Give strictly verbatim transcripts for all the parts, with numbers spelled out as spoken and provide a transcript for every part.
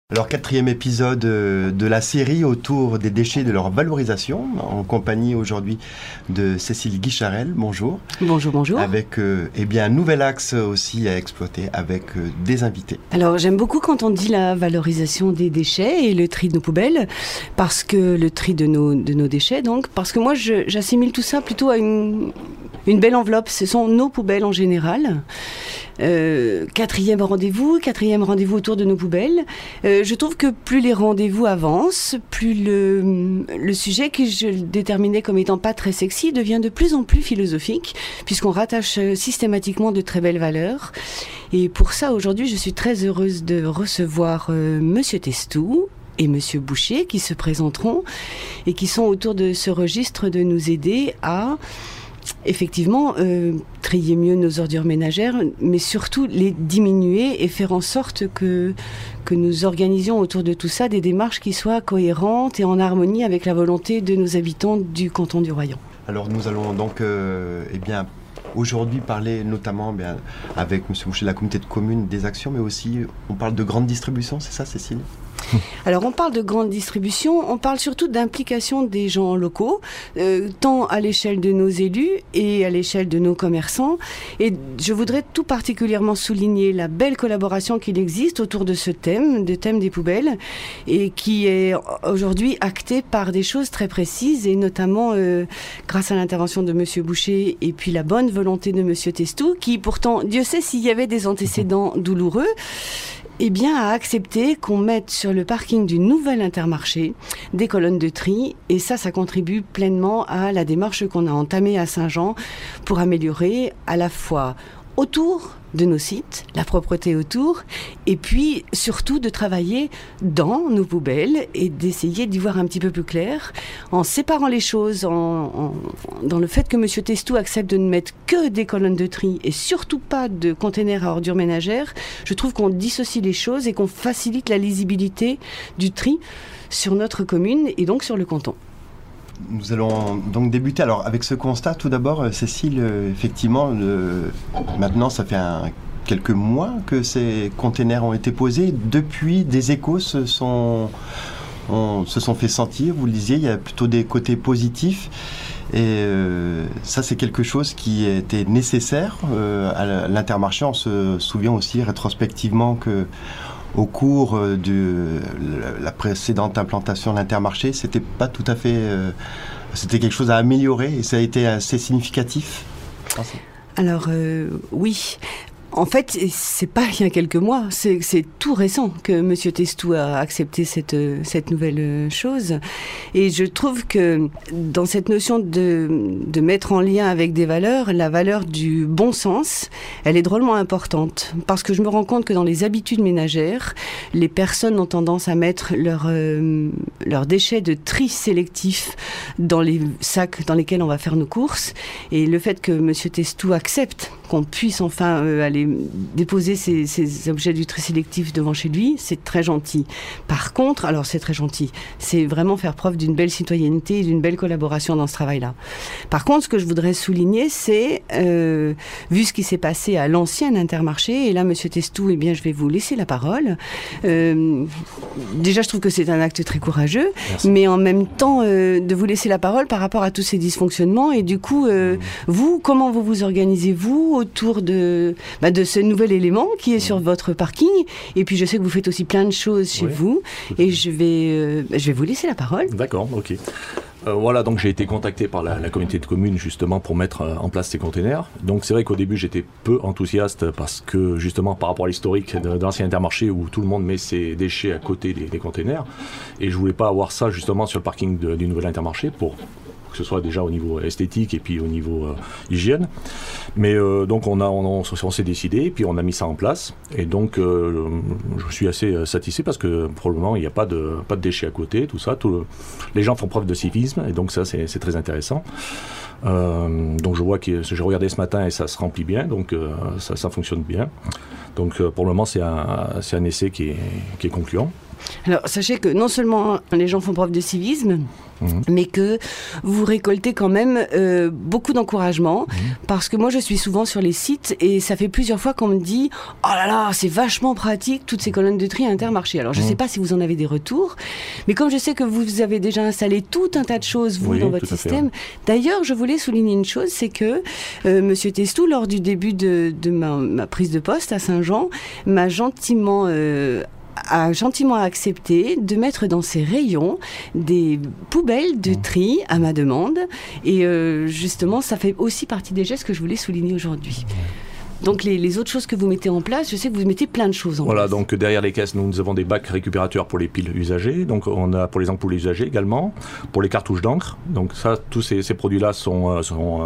Alors, quatrième épisode de la série autour des déchets et de leur valorisation, en compagnie aujourd'hui de Cécile Guicharel. Bonjour. Bonjour, bonjour. Avec euh, eh bien, un nouvel axe aussi à exploiter avec euh, des invités. Alors, j'aime beaucoup quand on dit la valorisation des déchets et le tri de nos poubelles, parce que le tri de nos, de nos déchets, donc, parce que moi, je, j'assimile tout ça plutôt à une, une belle enveloppe. Ce sont nos poubelles en général. Euh, quatrième rendez-vous, quatrième rendez-vous autour de nos poubelles. Euh, je trouve que plus les rendez-vous avancent, plus le, le sujet que je déterminais comme étant pas très sexy devient de plus en plus philosophique, puisqu'on rattache systématiquement de très belles valeurs. Et pour ça, aujourd'hui, je suis très heureuse de recevoir euh, Monsieur Testou et Monsieur Boucher qui se présenteront et qui sont autour de ce registre de nous aider à effectivement euh, trier mieux nos ordures ménagères, mais surtout les diminuer et faire en sorte que, que nous organisions autour de tout ça des démarches qui soient cohérentes et en harmonie avec la volonté de nos habitants du canton du Royan. Alors nous allons donc euh, eh bien, aujourd'hui parler notamment bien, avec M. Boucher de la communauté de communes des actions, mais aussi on parle de grande distribution, c'est ça Cécile ? Alors on parle de grande distribution, on parle surtout d'implication des gens locaux, euh, tant à l'échelle de nos élus et à l'échelle de nos commerçants. Et je voudrais tout particulièrement souligner la belle collaboration qu'il existe autour de ce thème, le thème des poubelles, et qui est aujourd'hui acté par des choses très précises, et notamment euh, grâce à l'intervention de Monsieur Boucher et puis la bonne volonté de Monsieur Testou, qui pourtant, Dieu sait s'il y avait des antécédents douloureux, eh bien, a accepté qu'on mette sur le parking du nouvel Intermarché des colonnes de tri. Et ça, ça contribue pleinement à la démarche qu'on a entamée à Saint-Jean pour améliorer à la fois autour de nos sites, la propreté autour, et puis surtout de travailler dans nos poubelles et d'essayer d'y voir un petit peu plus clair, en séparant les choses, en, en, dans le fait que Monsieur Testou accepte de ne mettre que des colonnes de tri et surtout pas de containers à ordures ménagères. Je trouve qu'on dissocie les choses et qu'on facilite la lisibilité du tri sur notre commune et donc sur le canton. Nous allons donc débuter alors avec ce constat. Tout d'abord, Cécile, euh, effectivement, le... maintenant ça fait un... quelques mois que ces containers ont été posés. Depuis, des échos se sont, on... se sont fait sentir. Vous le disiez, il y a plutôt des côtés positifs. Et euh, ça, c'est quelque chose qui était nécessaire euh, à l'Intermarché. On se souvient aussi rétrospectivement que au cours de la précédente implantation de l'Intermarché, c'était pas tout à fait, euh, c'était quelque chose à améliorer et ça a été assez significatif. Alors euh, oui. En fait, c'est pas il y a quelques mois, c'est, c'est tout récent que Monsieur Testou a accepté cette, cette nouvelle chose. Et je trouve que dans cette notion de, de mettre en lien avec des valeurs, la valeur du bon sens, elle est drôlement importante. Parce que je me rends compte que dans les habitudes ménagères, les personnes ont tendance à mettre leurs euh, leurs déchets de tri sélectif dans les sacs dans lesquels on va faire nos courses. Et le fait que Monsieur Testou accepte qu'on puisse enfin euh, aller déposer ces, ces objets du tri sélectif devant chez lui, c'est très gentil. Par contre, alors c'est très gentil, c'est vraiment faire preuve d'une belle citoyenneté et d'une belle collaboration dans ce travail-là. Par contre, ce que je voudrais souligner, c'est, euh, vu ce qui s'est passé à l'ancien Intermarché, et là, Monsieur Testou, eh bien, je vais vous laisser la parole. Euh, déjà, je trouve que c'est un acte très courageux, Merci. Mais en même temps, euh, de vous laisser la parole par rapport à tous ces dysfonctionnements, et du coup, euh, mmh. vous, comment vous vous organisez-vous autour de, bah, de ce nouvel élément qui est mmh. sur votre parking. Et puis je sais que vous faites aussi plein de choses chez oui, vous. Et je vais, euh, je vais vous laisser la parole. D'accord, ok. Euh, voilà, donc j'ai été contacté par la, la communauté de communes justement pour mettre euh, en place ces containers. Donc c'est vrai qu'au début j'étais peu enthousiaste parce que justement par rapport à l'historique de, de l'ancien Intermarché où tout le monde met ses déchets à côté des, des containers. Et je voulais pas avoir ça justement sur le parking de, du nouvel Intermarché pour que ce soit déjà au niveau esthétique et puis au niveau euh, hygiène. Mais euh, donc on, a, on, on, on s'est décidé et puis on a mis ça en place. Et donc euh, je suis assez satisfait parce que probablement il n'y a pas de, pas de déchets à côté, tout ça. Tout le, les gens font preuve de civisme et donc ça c'est, c'est très intéressant. Euh, donc je vois que j'ai regardé ce matin et ça se remplit bien, donc euh, ça, ça fonctionne bien. Donc euh, pour le moment c'est un, c'est un essai qui est, qui est concluant. Alors, sachez que non seulement les gens font preuve de civisme, Mmh. mais que vous récoltez quand même euh, beaucoup d'encouragement, mmh. parce que moi je suis souvent sur les sites et ça fait plusieurs fois qu'on me dit « Oh là là, c'est vachement pratique toutes ces colonnes de tri à Intermarché ». Alors je ne mmh. sais pas si vous en avez des retours, mais comme je sais que vous avez déjà installé tout un tas de choses, vous, oui, dans votre système. Fait, ouais. D'ailleurs, je voulais souligner une chose, c'est que euh, Monsieur Testou, lors du début de, de ma, ma prise de poste à Saint-Jean, m'a gentiment... Euh, a gentiment accepté de mettre dans ses rayons des poubelles de tri à ma demande. Et euh, justement, ça fait aussi partie des gestes que je voulais souligner aujourd'hui. Donc les, les autres choses que vous mettez en place, je sais que vous mettez plein de choses en voilà, place. Voilà, donc derrière les caisses, nous, nous avons des bacs récupérateurs pour les piles usagées. Donc on a pour les ampoules usagées également, pour les cartouches d'encre. Donc ça, tous ces, ces produits-là sont... sont euh,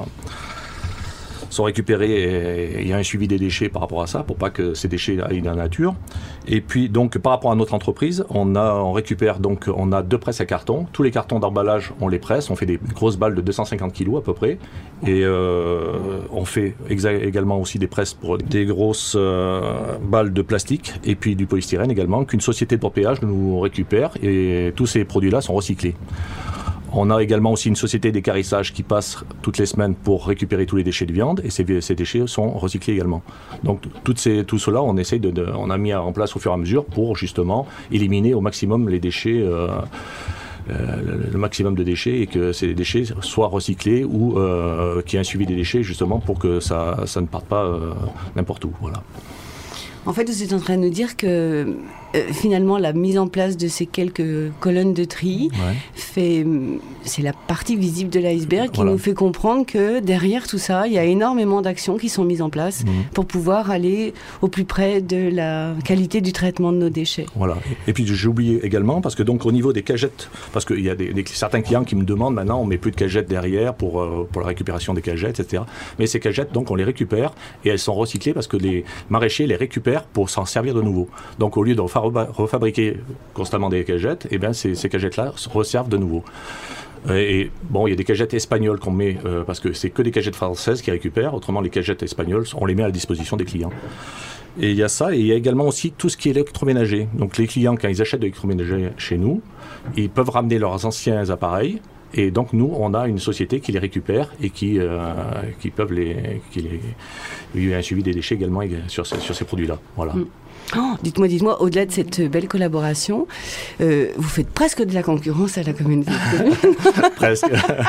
sont récupérés et il y a un suivi des déchets par rapport à ça pour pas que ces déchets aillent dans la nature. Et puis donc par rapport à notre entreprise, on a on récupère donc on a deux presses à carton. Tous les cartons d'emballage, on les presse, on fait des grosses balles de deux cent cinquante kilos à peu près. Et euh, on fait exa- également aussi des presses pour des grosses euh, balles de plastique et puis du polystyrène également qu'une société de porte-péage nous récupère et tous ces produits-là sont recyclés. On a également aussi une société d'équarrissage qui passe toutes les semaines pour récupérer tous les déchets de viande et ces, ces déchets sont recyclés également. Donc toutes ces, tout cela, on essaye de, de, on a mis en place au fur et à mesure pour justement éliminer au maximum les déchets, euh, euh, le, le maximum de déchets et que ces déchets soient recyclés ou euh, qu'il y ait un suivi des déchets justement pour que ça, ça ne parte pas euh, n'importe où. Voilà. En fait, vous êtes en train de nous dire que euh, finalement, la mise en place de ces quelques colonnes de tri, ouais. fait, c'est la partie visible de l'iceberg qui voilà. nous fait comprendre que derrière tout ça, il y a énormément d'actions qui sont mises en place mmh. pour pouvoir aller au plus près de la qualité du traitement de nos déchets. Voilà. Et puis j'ai oublié également, parce que donc au niveau des cagettes, parce qu'il y a des, des, certains clients qui me demandent maintenant, on met plus de cagettes derrière pour, euh, pour la récupération des cagettes, et cetera. Mais ces cagettes, donc on les récupère et elles sont recyclées parce que les maraîchers les récupèrent pour s'en servir de nouveau. Donc au lieu de refabriquer constamment des cagettes, eh bien, ces, ces cagettes-là se resservent de nouveau. Et, et bon, il y a des cagettes espagnoles qu'on met, euh, parce que c'est que des cagettes françaises qui récupèrent, autrement les cagettes espagnoles, on les met à la disposition des clients. Et il y a ça, et il y a également aussi tout ce qui est électroménager. Donc les clients, quand ils achètent de l'électroménager chez nous, ils peuvent ramener leurs anciens appareils. Et donc nous, on a une société qui les récupère et qui, euh, qui peuvent les, qui les, il y a un suivi des déchets également sur ces, sur ces produits-là. Voilà. Mm. Oh, dites-moi, dites-moi, au-delà de cette belle collaboration, euh, vous faites presque de la concurrence à la communauté de communes. Presque.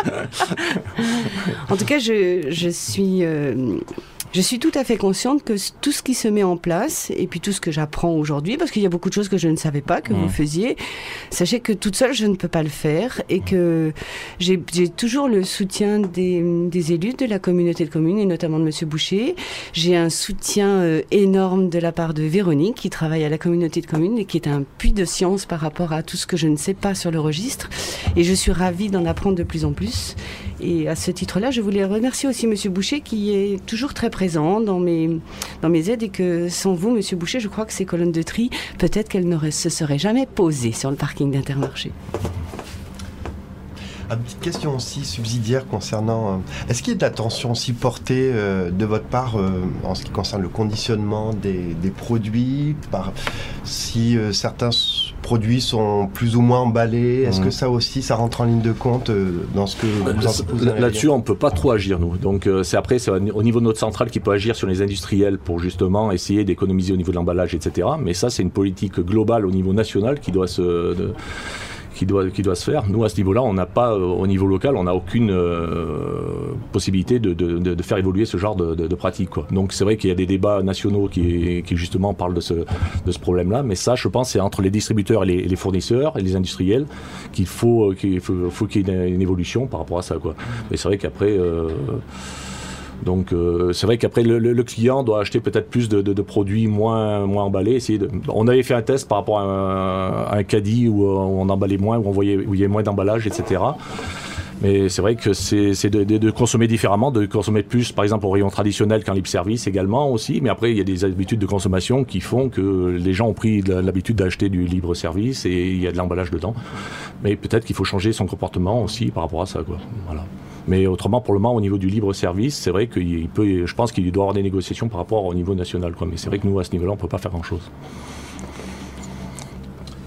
En tout cas, je, je suis... Euh, Je suis tout à fait consciente que tout ce qui se met en place, et puis tout ce que j'apprends aujourd'hui, parce qu'il y a beaucoup de choses que je ne savais pas que mmh. vous faisiez, sachez que toute seule, je ne peux pas le faire, et que j'ai, j'ai toujours le soutien des, des élus de la communauté de communes, et notamment de Monsieur Boucher. J'ai un soutien euh, énorme de la part de Véronique, qui travaille à la communauté de communes, et qui est un puits de science par rapport à tout ce que je ne sais pas sur le registre. Et je suis ravie d'en apprendre de plus en plus. Et à ce titre-là, je voulais remercier aussi Monsieur Boucher, qui est toujours très présent dans mes, dans mes aides, et que sans vous, Monsieur Boucher, je crois que ces colonnes de tri, peut-être qu'elles ne se seraient jamais posées sur le parking d'Intermarché. Une petite question aussi subsidiaire concernant... Euh, est-ce qu'il y a de l'attention aussi portée euh, de votre part euh, en ce qui concerne le conditionnement des, des produits, par, si euh, certains produits sont plus ou moins emballés, est-ce mmh. que ça aussi, ça rentre en ligne de compte euh, dans ce que vous en vous Là-dessus, on ne peut pas trop agir, nous. Donc, euh, c'est après, c'est au niveau de notre centrale qui peut agir sur les industriels pour justement essayer d'économiser au niveau de l'emballage, et cetera. Mais ça, c'est une politique globale au niveau national qui doit se... De, Qui doit, qui doit se faire. Nous, à ce niveau-là, on n'a pas, au niveau local, on n'a aucune euh, possibilité de, de, de faire évoluer ce genre de, de, de pratique, quoi. Donc, c'est vrai qu'il y a des débats nationaux qui, qui justement parlent de ce, de ce problème-là, mais ça, je pense, c'est entre les distributeurs et les, et les fournisseurs et les industriels qu'il faut qu'il faut, faut qu'il y ait une, une évolution par rapport à ça, quoi. Mais c'est vrai qu'après... Euh, Donc euh, c'est vrai qu'après le, le, le client doit acheter peut-être plus de, de, de produits moins, moins emballés. Essayer de... On avait fait un test par rapport à un, à un caddie où, où on emballait moins, où on voyait où il y avait moins d'emballage, et cetera. Mais c'est vrai que c'est, c'est de, de, de consommer différemment, de consommer plus, par exemple, au rayon traditionnel qu'en libre-service également aussi. Mais après, il y a des habitudes de consommation qui font que les gens ont pris l'habitude d'acheter du libre-service et il y a de l'emballage dedans. Mais peut-être qu'il faut changer son comportement aussi par rapport à ça, quoi. Voilà. Mais autrement, pour le moment, au niveau du libre-service, c'est vrai qu'il peut, je pense qu'il doit y avoir des négociations par rapport au niveau national, quoi. Mais c'est vrai que nous, à ce niveau-là, on ne peut pas faire grand-chose.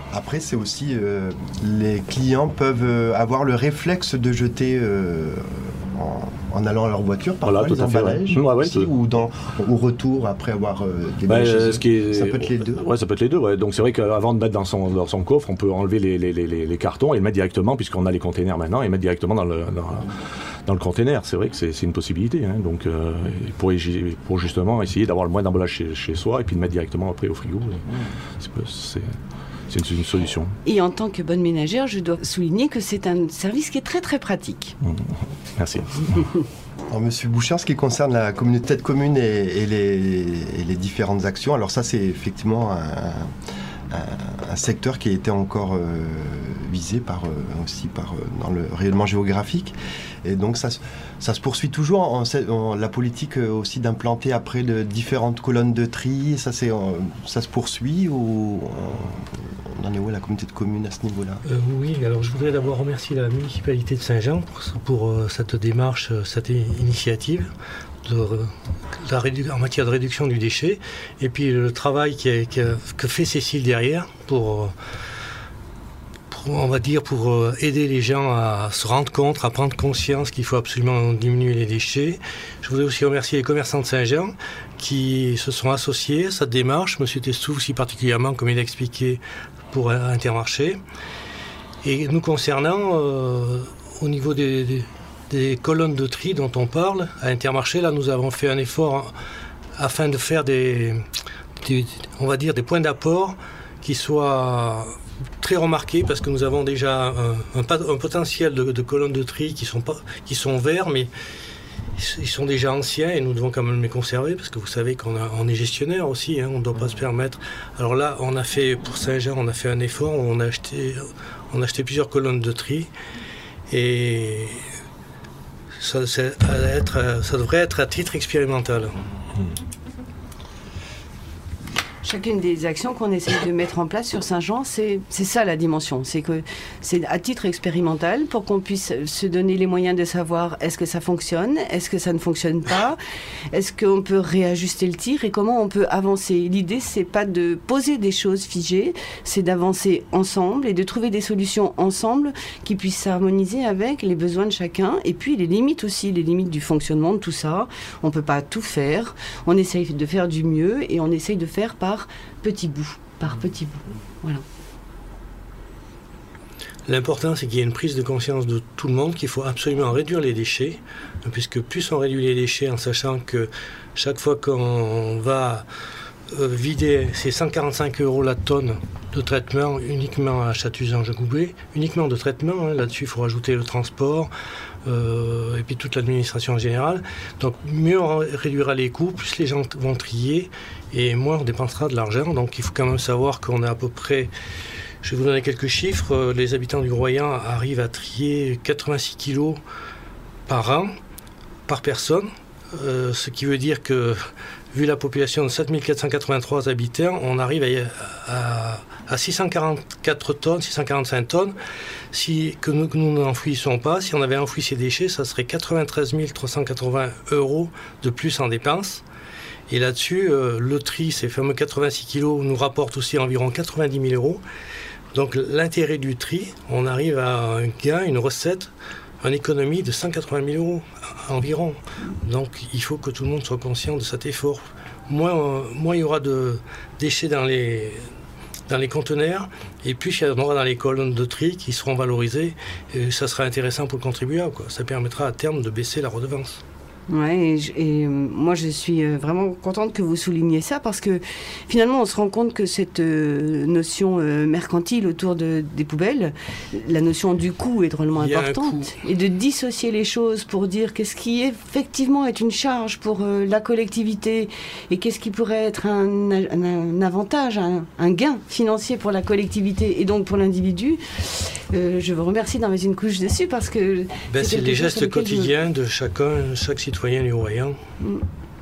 Après, c'est aussi euh, les clients peuvent euh, avoir le réflexe de jeter euh, en, en allant à leur voiture, par voilà, les emballages, ouais. Ouais, ouais, aussi, ou dans, au retour après avoir euh, déménagé. Bah, ce qui est... Ça peut être les deux. Ouais, ça peut être les deux. Ouais. Donc c'est vrai qu'avant de mettre dans son, dans son coffre, on peut enlever les, les, les, les cartons et le mettre directement, puisqu'on a les containers maintenant, et mettre directement dans le, dans, dans le container. C'est vrai que c'est, c'est une possibilité. Hein. Donc euh, pour, pour justement essayer d'avoir le moins d'emballage chez, chez soi et puis de mettre directement après au frigo. C'est, c'est, c'est une solution. Et en tant que bonne ménagère, je dois souligner que c'est un service qui est très très pratique. Mmh. Merci. Alors, Monsieur Boucher, en ce qui concerne la communauté de communes et, et, les, et les différentes actions, alors ça c'est effectivement un, un, un secteur qui a été encore euh, visé par, euh, aussi par, euh, dans le rayonnement géographique. Et donc ça, ça se poursuit toujours en, en la politique aussi d'implanter après de différentes colonnes de tri. Ça, c'est, ça se poursuit ou on en est où la communauté de communes à ce niveau-là? euh, Oui, alors je voudrais d'abord remercier la municipalité de Saint-Jean pour, pour euh, cette démarche, cette initiative de, de la rédu- en matière de réduction du déchet et puis le travail qui a, qui a, que fait Cécile derrière pour... Euh, on va dire pour aider les gens à se rendre compte, à prendre conscience qu'il faut absolument diminuer les déchets. Je voudrais aussi remercier les commerçants de Saint-Jean qui se sont associés à cette démarche, M. Testou aussi particulièrement, comme il a expliqué, pour Intermarché. Et nous concernant, euh, au niveau des, des, des colonnes de tri dont on parle, à Intermarché, là nous avons fait un effort afin de faire des, des on va dire, des points d'apport qui soient très remarqué parce que nous avons déjà un, un, un potentiel de, de colonnes de tri qui sont, pas, qui sont verts, mais ils sont déjà anciens et nous devons quand même les conserver parce que vous savez qu'on a, on est gestionnaire aussi, hein, on ne doit pas se permettre. Alors là, on a fait, pour Saint-Jean, on a fait un effort, on a acheté, on a acheté plusieurs colonnes de tri et ça, ça, être, ça devrait être à titre expérimental. Mmh. Chacune des actions qu'on essaie de mettre en place sur Saint-Jean, c'est, c'est ça la dimension. C'est que c'est à titre expérimental pour qu'on puisse se donner les moyens de savoir est-ce que ça fonctionne, est-ce que ça ne fonctionne pas, est-ce qu'on peut réajuster le tir et comment on peut avancer. L'idée, c'est pas de poser des choses figées, c'est d'avancer ensemble et de trouver des solutions ensemble qui puissent s'harmoniser avec les besoins de chacun et puis les limites aussi, les limites du fonctionnement de tout ça. On peut pas tout faire. On essaye de faire du mieux et on essaye de faire par petits bouts, par petits bouts. Voilà. L'important, c'est qu'il y ait une prise de conscience de tout le monde qu'il faut absolument réduire les déchets, puisque plus on réduit les déchets en sachant que chaque fois qu'on va euh, vider, c'est cent quarante-cinq euros la tonne de traitement uniquement à Chatuzan-Jean-Goubet, uniquement de traitement, hein, là-dessus il faut rajouter le transport, Euh, et puis toute l'administration en général. Donc mieux on réduira les coûts, plus les gens vont trier et moins on dépensera de l'argent. Donc il faut quand même savoir qu'on a à peu près, je vais vous donner quelques chiffres, les habitants du Royan arrivent à trier quatre-vingt-six kilos par an, par personne, euh, ce qui veut dire que vu la population de sept mille quatre cent quatre-vingt-trois habitants, on arrive à, à, à six cent quarante-quatre tonnes, six cent quarante-cinq tonnes. Si, que nous, que nous n'enfouissons pas, si on avait enfoui ces déchets, ça serait quatre-vingt-treize mille trois cent quatre-vingts euros de plus en dépenses. Et là-dessus, euh, le tri, ces fameux quatre-vingt-six kilos, nous rapporte aussi environ quatre-vingt-dix mille euros. Donc l'intérêt du tri, on arrive à un gain, une recette, une économie de cent quatre-vingt mille euros environ. Donc il faut que tout le monde soit conscient de cet effort. Moins, euh, moins il y aura de déchets dans les, dans les conteneurs, et plus il y en aura dans les colonnes de tri qui seront valorisées, et ça sera intéressant pour le contribuable, quoi. Ça permettra à terme de baisser la redevance. Ouais, et, je, et moi je suis vraiment contente que vous souligniez ça parce que finalement on se rend compte que cette euh, notion euh, mercantile autour de, des poubelles, la notion du coût est drôlement importante et de dissocier les choses pour dire qu'est-ce qui effectivement est une charge pour euh, la collectivité et qu'est-ce qui pourrait être un, un, un avantage, un, un gain financier pour la collectivité et donc pour l'individu. Euh, je vous remercie d'en mettre une couche dessus parce que ben, c'est, c'est les gestes quotidiens je... de chacun, chaque citoyen du Royan mm.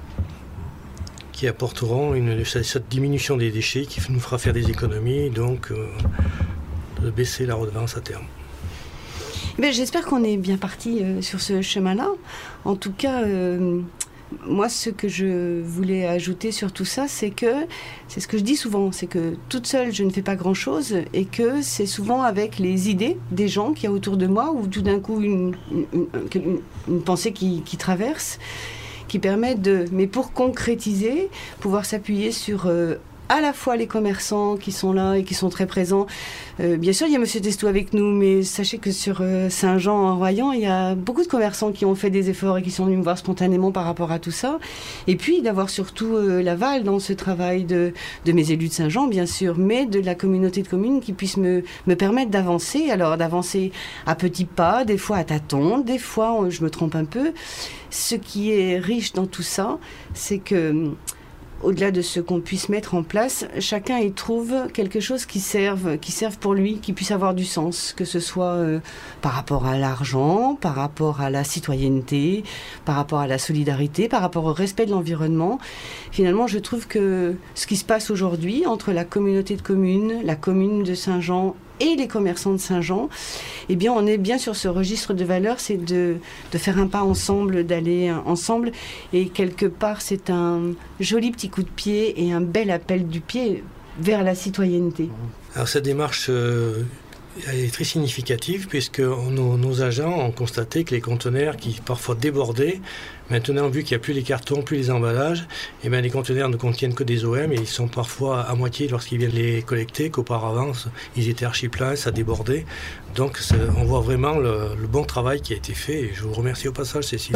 qui apporteront une, cette diminution des déchets qui nous fera faire des économies, donc euh, de baisser la redevance à terme. Ben, j'espère qu'on est bien parti euh, sur ce chemin-là. En tout cas, euh, moi, ce que je voulais ajouter sur tout ça, c'est que, c'est ce que je dis souvent, c'est que toute seule, je ne fais pas grand-chose et que c'est souvent avec les idées des gens qu'il y a autour de moi ou tout d'un coup une, une, une, une pensée qui, qui traverse, qui permet de, mais pour concrétiser, pouvoir s'appuyer sur... Euh, à la fois les commerçants qui sont là et qui sont très présents. Euh, bien sûr, il y a Monsieur Testou avec nous, mais sachez que sur euh, Saint-Jean-en-Royan, il y a beaucoup de commerçants qui ont fait des efforts et qui sont venus me voir spontanément par rapport à tout ça. Et puis, d'avoir surtout euh, l'aval dans ce travail de, de mes élus de Saint-Jean, bien sûr, mais de la communauté de communes qui puisse me, me permettre d'avancer. Alors, d'avancer à petits pas, des fois à tâtons, des fois, je me trompe un peu. Ce qui est riche dans tout ça, c'est que... au-delà de ce qu'on puisse mettre en place, chacun y trouve quelque chose qui serve, qui serve pour lui, qui puisse avoir du sens, que ce soit euh, par rapport à l'argent, par rapport à la citoyenneté, par rapport à la solidarité, par rapport au respect de l'environnement. Finalement, je trouve que ce qui se passe aujourd'hui entre la communauté de communes, la commune de Saint-Jean et les commerçants de Saint-Jean, eh bien, on est bien sur ce registre de valeurs, c'est de, de faire un pas ensemble, d'aller ensemble. Et quelque part, c'est un joli petit coup de pied et un bel appel du pied vers la citoyenneté. Alors, cette démarche euh, elle est très significative puisque nos, nos agents ont constaté que les conteneurs qui parfois débordaient, maintenant, vu qu'il n'y a plus les cartons, plus les emballages, eh bien, les conteneurs ne contiennent que des O M et ils sont parfois à moitié lorsqu'ils viennent les collecter, qu'auparavant, ils étaient archi pleins, ça débordait. Donc, on voit vraiment le, le bon travail qui a été fait et je vous remercie au passage, Cécile.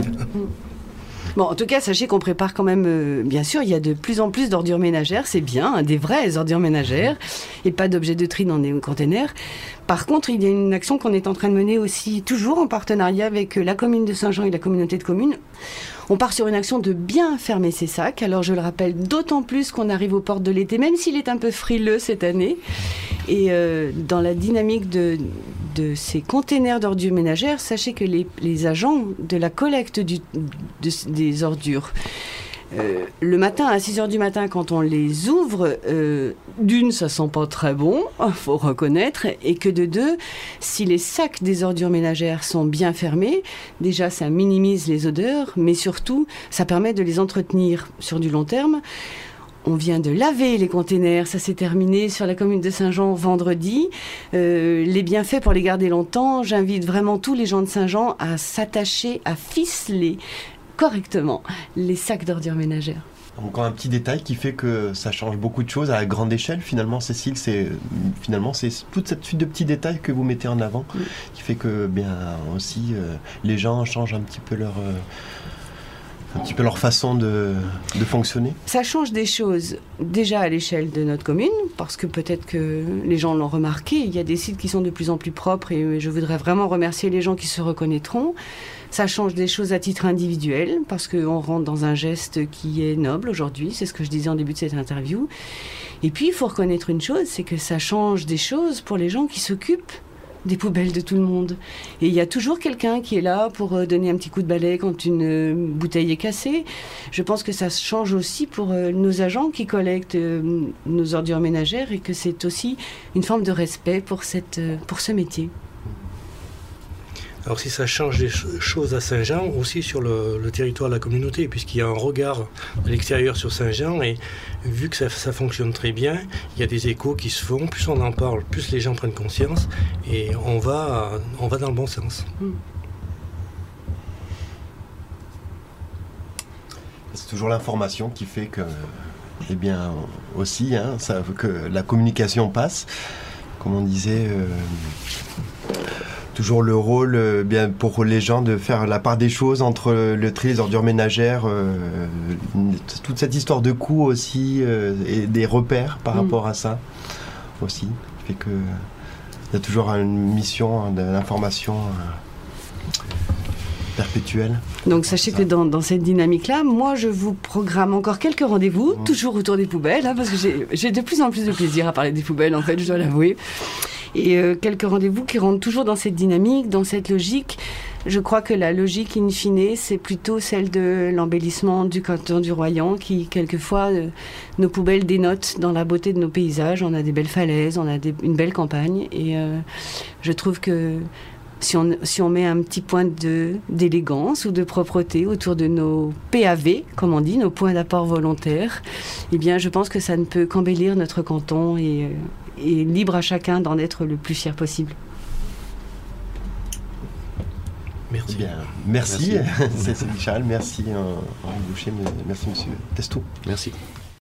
Bon, en tout cas, sachez qu'on prépare quand même, euh, bien sûr, il y a de plus en plus d'ordures ménagères, c'est bien, hein, des vraies ordures ménagères, et pas d'objets de tri dans des containers. Par contre, il y a une action qu'on est en train de mener aussi, toujours en partenariat avec la commune de Saint-Jean et la communauté de communes. On part sur une action de bien fermer ses sacs. Alors, je le rappelle d'autant plus qu'on arrive aux portes de l'été, même s'il est un peu frileux cette année. Et euh, dans la dynamique de, de ces containers d'ordures ménagères, sachez que les, les agents de la collecte du, de, des ordures, Euh, le matin, à six heures du matin, quand on les ouvre, euh, d'une, ça sent pas très bon, faut reconnaître, et que de deux, si les sacs des ordures ménagères sont bien fermés, déjà ça minimise les odeurs, mais surtout, ça permet de les entretenir sur du long terme. On vient de laver les containers, ça s'est terminé sur la commune de Saint-Jean vendredi. Euh, les bienfaits pour les garder longtemps, j'invite vraiment tous les gens de Saint-Jean à s'attacher, à ficeler correctement les sacs d'ordures ménagères. Encore un petit détail qui fait que ça change beaucoup de choses à grande échelle. Finalement, Cécile, c'est finalement c'est toute cette suite de petits détails que vous mettez en avant, oui, qui fait que bien aussi euh, les gens changent un petit peu leur euh, un petit peu leur façon de, de fonctionner. Ça change des choses déjà à l'échelle de notre commune, parce que peut-être que les gens l'ont remarqué. Il y a des sites qui sont de plus en plus propres et je voudrais vraiment remercier les gens qui se reconnaîtront. Ça change des choses à titre individuel, parce qu'on rentre dans un geste qui est noble aujourd'hui, c'est ce que je disais en début de cette interview. Et puis, il faut reconnaître une chose, c'est que ça change des choses pour les gens qui s'occupent des poubelles de tout le monde. Et il y a toujours quelqu'un qui est là pour donner un petit coup de balai quand une bouteille est cassée. Je pense que ça change aussi pour nos agents qui collectent nos ordures ménagères et que c'est aussi une forme de respect pour, cette, pour ce métier. Alors si ça change des choses à Saint-Jean, aussi sur le, le territoire de la communauté, puisqu'il y a un regard de l'extérieur sur Saint-Jean, et vu que ça, ça fonctionne très bien, il y a des échos qui se font, plus on en parle, plus les gens prennent conscience, et on va, on va dans le bon sens. C'est toujours l'information qui fait que, eh bien, aussi, hein, ça, que la communication passe, comme on disait... Euh, toujours le rôle euh, bien pour les gens de faire la part des choses entre le tri, les ordures ménagères, euh, toute cette histoire de coûts aussi euh, et des repères par mmh. rapport à ça aussi. Fait que il y a toujours une mission d'information euh, perpétuelle. Donc sachez que dans, dans cette dynamique-là, moi je vous programme encore quelques rendez-vous, mmh. toujours autour des poubelles, hein, parce que j'ai, j'ai de plus en plus de plaisir à parler des poubelles, en fait, je dois l'avouer. Et euh, quelques rendez-vous qui rentrent toujours dans cette dynamique, dans cette logique. Je crois que la logique in fine, c'est plutôt celle de l'embellissement du canton du Royan, qui quelquefois, euh, nos poubelles dénotent dans la beauté de nos paysages. On a des belles falaises, on a des, une belle campagne. Et euh, je trouve que si on, si on met un petit point de, d'élégance ou de propreté autour de nos P A V, comme on dit, nos points d'apport volontaires, eh bien, je pense que ça ne peut qu'embellir notre canton et, et libre à chacun d'en être le plus fier possible. Merci. Bien, merci, Merci. c'est Michel, merci Henri Boucher, merci Monsieur Testou. Merci.